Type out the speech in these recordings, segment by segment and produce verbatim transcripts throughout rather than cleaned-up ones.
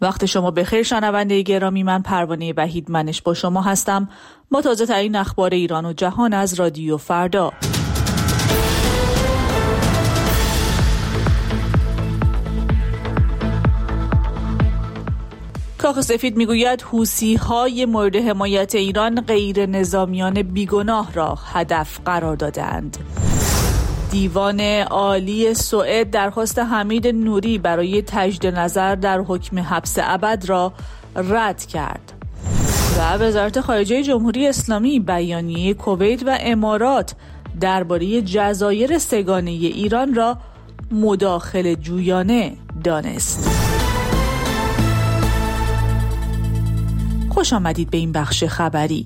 وقت شما بخیر شنونده گرامی، من پروانه وحید منش با شما هستم با تازه ترین اخبار ایران و جهان از رادیو فردا. کاخ سفید میگوید حوثی‌های مورد حمایت ایران غیر نظامیان بیگناه را هدف قرار دادند. دیوان عالی سوئد درخواست حمید نوری برای تجدید نظر در حکم حبس ابد را رد کرد. و وزارت خارجه جمهوری اسلامی بیانیه کویت و امارات درباره جزایر سه‌گانه ایران را مداخله جویانه دانست. خوش آمدید به این بخش خبری.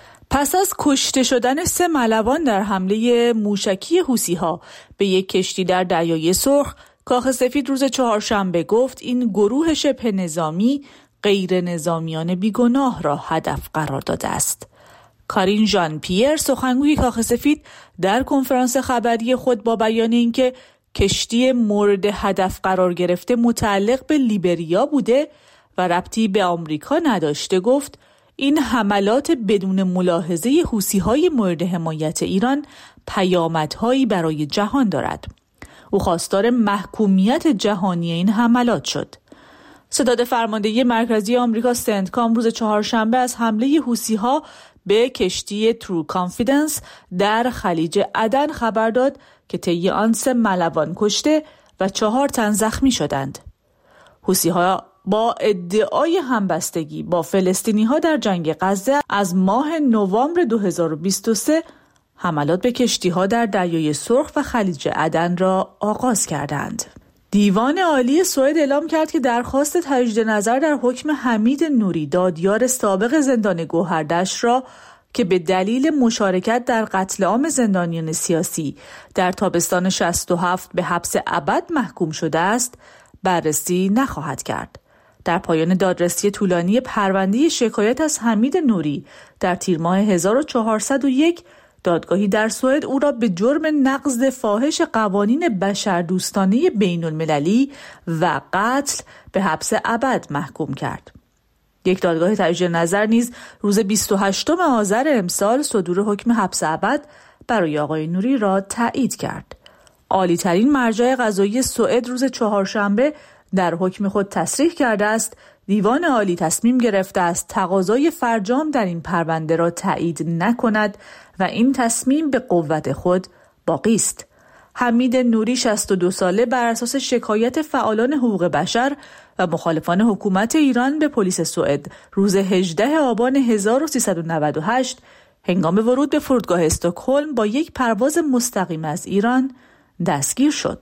پس از کشته شدن سه ملوان در حمله موشکی حوثی‌ها به یک کشتی در دریای سرخ، کاخ سفید روز چهارشنبه گفت این گروه شبه نظامی غیر نظامیان بیگناه را هدف قرار داده است. کارین ژان پیر، سخنگوی کاخ سفید، در کنفرانس خبری خود با بیان اینکه کشتی مورد هدف قرار گرفته متعلق به لیبریا بوده و ربطی به آمریکا نداشته، گفت این حملات بدون ملاحظه حوثی‌های مورد حمایت ایران پیامدهایی برای جهان دارد. او خواستار محکومیت جهانی این حملات شد. ستاد فرماندهی مرکزی آمریکا سنتکام روز چهارشنبه از حمله حوثی‌ها به کشتی ترو کانفیدنس در خلیج عدن خبر داد که طی آن سه ملوان کشته و چهار تن زخمی شدند. حوثی‌ها با ادعای همبستگی با فلسطینی‌ها در جنگ غزه از ماه نوامبر دو هزار و بیست و سه حملات به کشتی‌ها در دریای سرخ و خلیج عدن را آغاز کردند. دیوان عالی سوئد اعلام کرد که درخواست تجدید نظر در حکم حمید نوری، دادیار سابق زندان گوهردشت را که به دلیل مشارکت در قتل عام زندانیان سیاسی در تابستان شصت و هفت به حبس ابد محکوم شده است، بررسی نخواهد کرد. در پایان دادرسی طولانی پرونده شکایت از حمید نوری در تیر ماه هزار و چهارصد و یک، دادگاهی در سوئد او را به جرم نقض فاحش قوانین بشردوستانه بین المللی و قتل به حبس ابد محکوم کرد. یک دادگاه تجدید نظر نیز روز بیست و هشتم آذر امسال صدور حکم حبس ابد برای آقای نوری را تایید کرد. عالی ترین مرجع قضایی سوئد روز چهارشنبه در حکم خود تصریح کرده است دیوان عالی تصمیم گرفته است تقاضای فرجام در این پرونده را تایید نکند و این تصمیم به قوت خود باقی است. حمید نوری شصت و دو ساله بر اساس شکایت فعالان حقوق بشر و مخالفان حکومت ایران به پلیس سوئد روز هجدهم آبان هزار و سیصد و نود و هشت هنگام ورود به فرودگاه استکهلم با یک پرواز مستقیم از ایران دستگیر شد.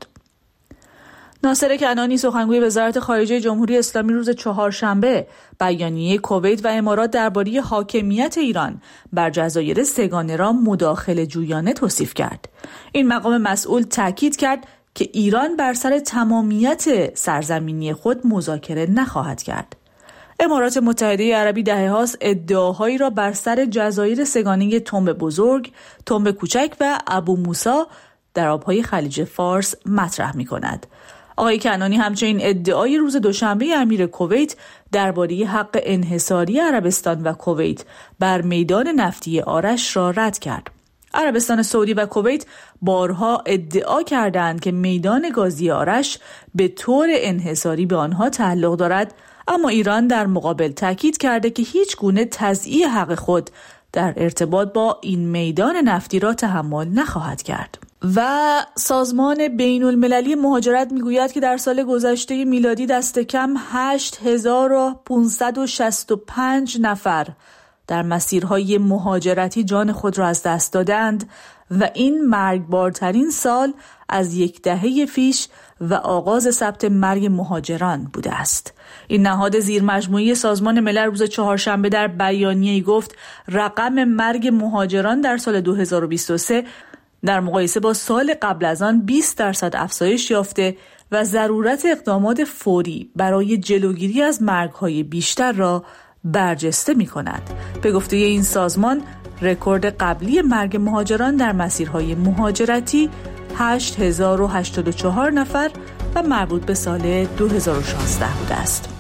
ناصر کنعانی، سخنگوی وزارت خارجه جمهوری اسلامی، روز چهارشنبه بیانیه کویت و امارات درباره حاکمیت ایران بر جزایر سه‌گانه را مداخله جویانه توصیف کرد. این مقام مسئول تاکید کرد که ایران بر سر تمامیت سرزمینی خود مذاکره نخواهد کرد. امارات متحده عربی دهه‌هاست ادعاهایی را بر سر جزایر سه‌گانه تنب بزرگ، تنب کوچک و ابو موسی در آبهای خلیج فارس مطرح می‌کند. آقای کنعانی همچنین ادعای روز دوشنبه امیر کویت درباره حق انحصاری عربستان و کویت بر میدان نفتی آرش را رد کرد. عربستان سعودی و کویت بارها ادعا کردند که میدان گازی آرش به طور انحصاری به آنها تعلق دارد، اما ایران در مقابل تاکید کرده که هیچ گونه تضییع حق خود در ارتباط با این میدان نفتی را تحمل نخواهد کرد. و سازمان بین المللی مهاجرت میگوید که در سال گذشته میلادی دست کم هشت هزار و پانصد و شصت و پنج نفر در مسیرهای مهاجرتی جان خود را از دست دادند و این مرگبارترین سال از یک دهه پیش و آغاز ثبت مرگ مهاجران بوده است. این نهاد زیرمجموعه سازمان ملل روز چهارشنبه در بیانیه‌ای گفت رقم مرگ مهاجران در سال دو هزار و بیست و سه در مقایسه با سال قبل از آن بیست درصد افزایش یافته و ضرورت اقدامات فوری برای جلوگیری از مرگ‌های بیشتر را برجسته می‌کند. به گفته این سازمان، رکورد قبلی مرگ مهاجران در مسیرهای مهاجرتی هشت هزار و هشتاد و چهار نفر و مربوط به سال دو هزار و شانزده بوده است.